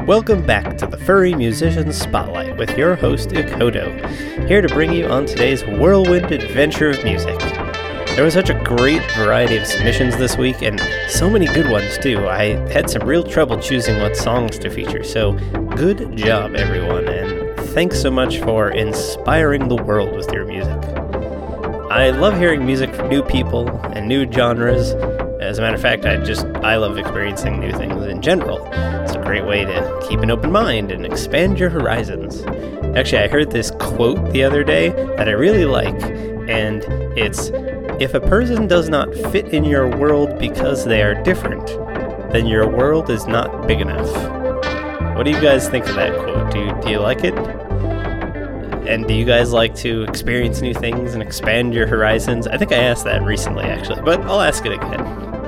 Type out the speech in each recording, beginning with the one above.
Welcome back to the Furry Musician Spotlight with your host, Ikoto, here to bring you on today's whirlwind adventure of music. There was such a great variety of submissions this week, and so many good ones too. I had some real trouble choosing what songs to feature, so good job everyone, and thanks so much for inspiring the world with your music. I love hearing music from new people and new genres. As a matter of fact, I love experiencing new things in general. It's a great way to keep an open mind and expand your horizons. Actually, I heard this quote the other day that I really like, and it's, "If a person does not fit in your world because they are different, then your world is not big enough." What do you guys think of that quote? Do you like it? And do you guys like to experience new things and expand your horizons? I think I asked that recently, actually, but I'll ask it again.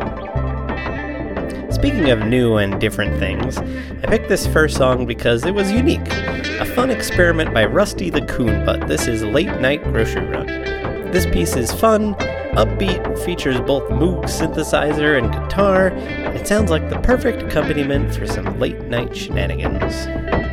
Speaking of new and different things, I picked this first song because it was unique. A fun experiment by Rusty the Coon Butt. This is Late Night Grocery Run. This piece is fun, upbeat, features both Moog synthesizer and guitar, and it sounds like the perfect accompaniment for some late night shenanigans.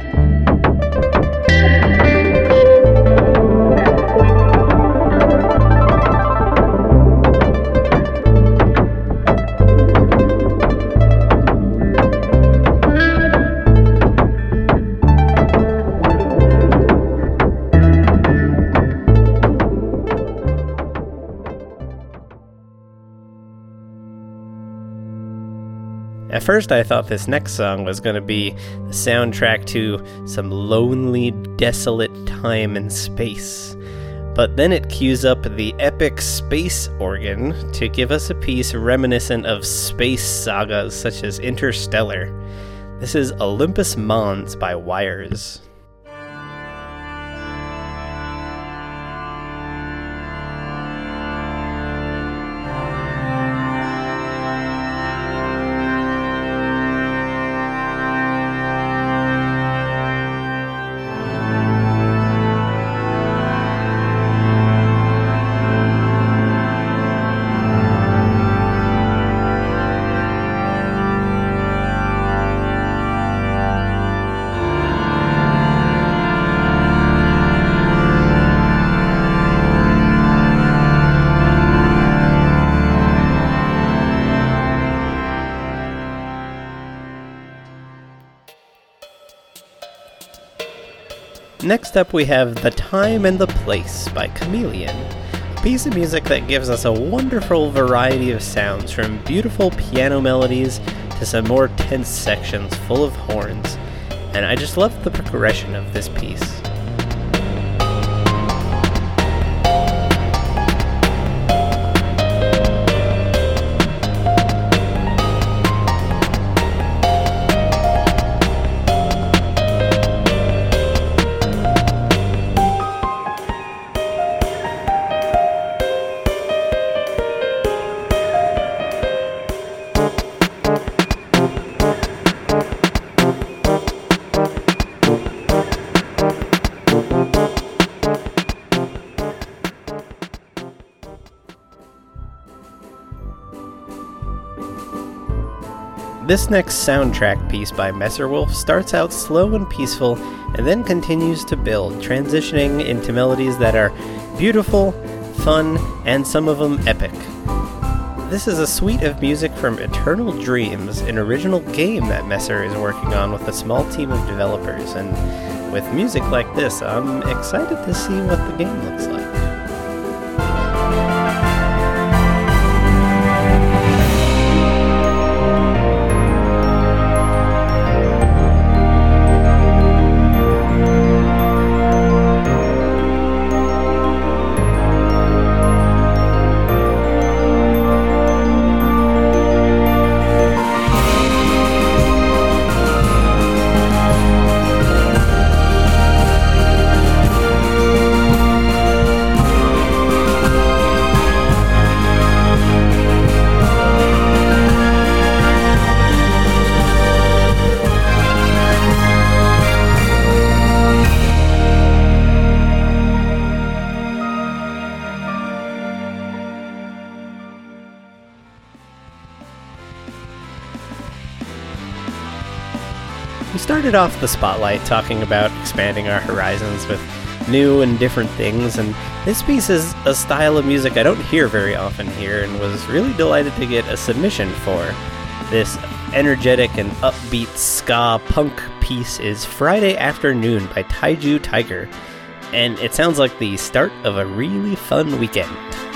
At first I thought this next song was going to be the soundtrack to some lonely, desolate time in space. But then it cues up the epic space organ to give us a piece reminiscent of space sagas such as Interstellar. This is Olympus Mons by Wires. Next up we have The Time and the Place by Chameleon, a piece of music that gives us a wonderful variety of sounds, from beautiful piano melodies to some more tense sections full of horns, and I just love the progression of this piece. This next soundtrack piece by Messerwolf starts out slow and peaceful and then continues to build, transitioning into melodies that are beautiful, fun, and some of them epic. This is a suite of music from Eternal Dreams, an original game that Messer is working on with a small team of developers, and with music like this, I'm excited to see what the game looks like. We started off the spotlight talking about expanding our horizons with new and different things, and this piece is a style of music I don't hear very often here, and was really delighted to get a submission for. This energetic and upbeat ska punk piece is Friday Afternoon by Taiju Tiger, and it sounds like the start of a really fun weekend.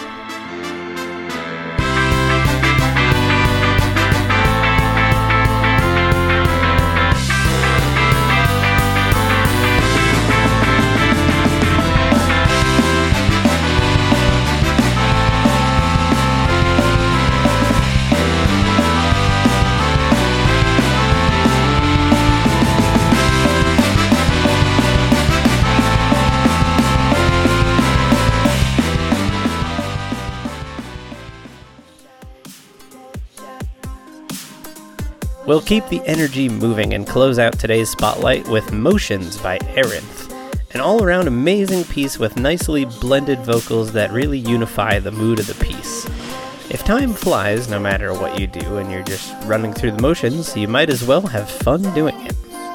We'll keep the energy moving and close out today's spotlight with Motions by Arinth, an all-around amazing piece with nicely blended vocals that really unify the mood of the piece. If time flies, no matter what you do, and you're just running through the motions, you might as well have fun doing it.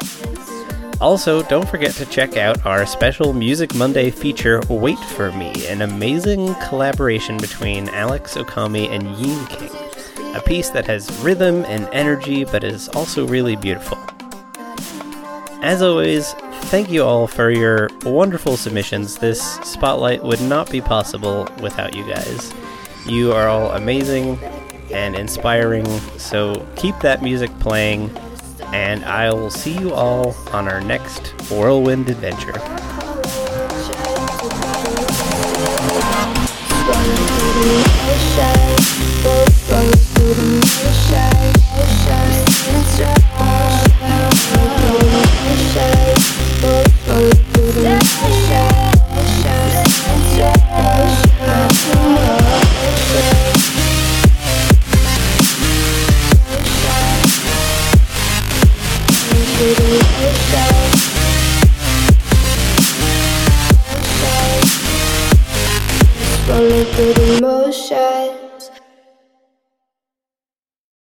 Also, don't forget to check out our special Music Monday feature, Wait For Me, an amazing collaboration between Alex Okami and Yeen King. A piece that has rhythm and energy, but is also really beautiful. As always, thank you all for your wonderful submissions. This spotlight would not be possible without you guys. You are all amazing and inspiring, so keep that music playing, and I will see you all on our next Whirlwind Adventure. Follow through the motion.